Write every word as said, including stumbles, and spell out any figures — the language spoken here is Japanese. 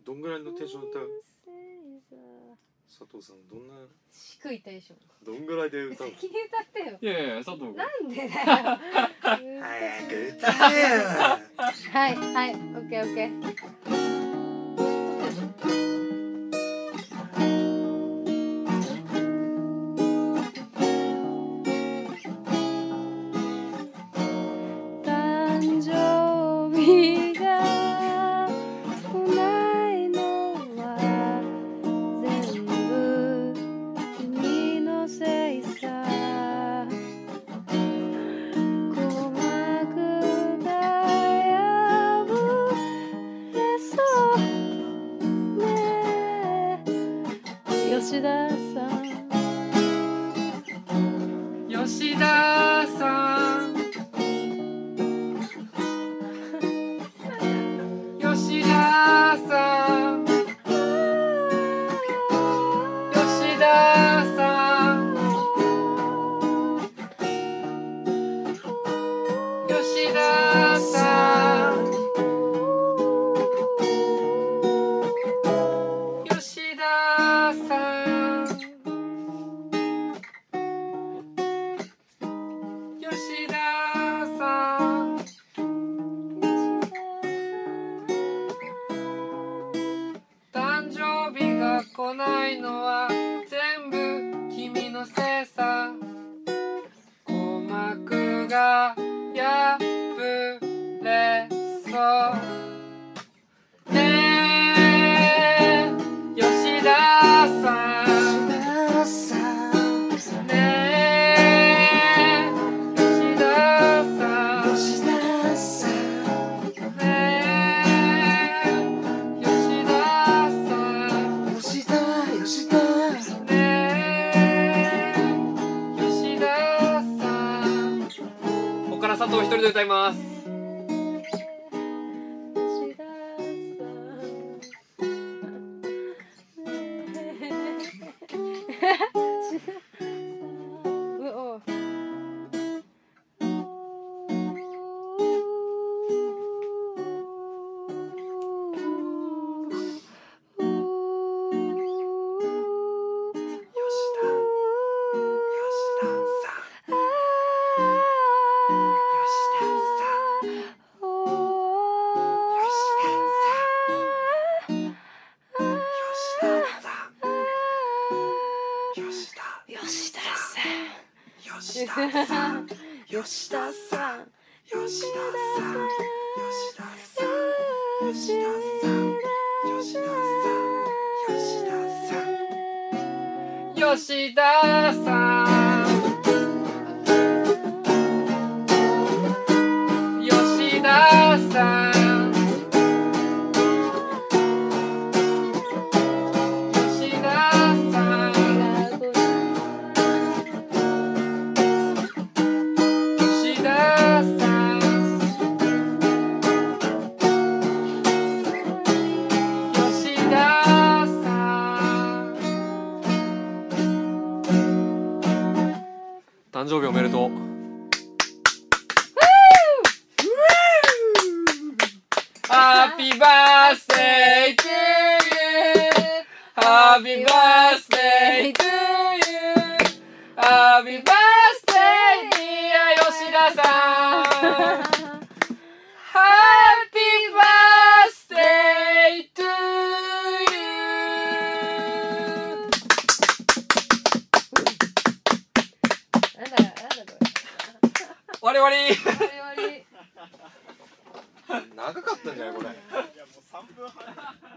どんぐらいのテンションで歌う？佐藤さんどんな低いテンション。 どんぐらいで歌う？ 先に歌ってよ。 いやいや佐藤君なんでだよ。 早く歌えよ。 はいはい、オッケーオッケー。誕生日が来ないのは全部君のせいさ。鼓膜が破れそうね。吉田さん、 吉田さん吉田さん吉田さん吉田さん吉田さん吉田さん誕生日が来ないのは全部君のせいさ。鼓膜が破れそうねえ吉田さんねえ吉田さんねえ吉田さん吉田吉田ねえ吉田さん。ここから佐藤一人で歌います。 吉田さん。うお。吉田さん、吉田さん、吉田さん、吉田さん、吉田さん、吉田さん、吉田さん、 吉田さん吉田さん誕生日おめでとう。Happy birthday to you. Happy birthday to you. Happy birthday dear 吉田さん。Happy birthday to you. なんだなんだこれ。 終わり終わり。 終わり終わり。 長かったんじゃないこれ。 いやもうさんぷんはん。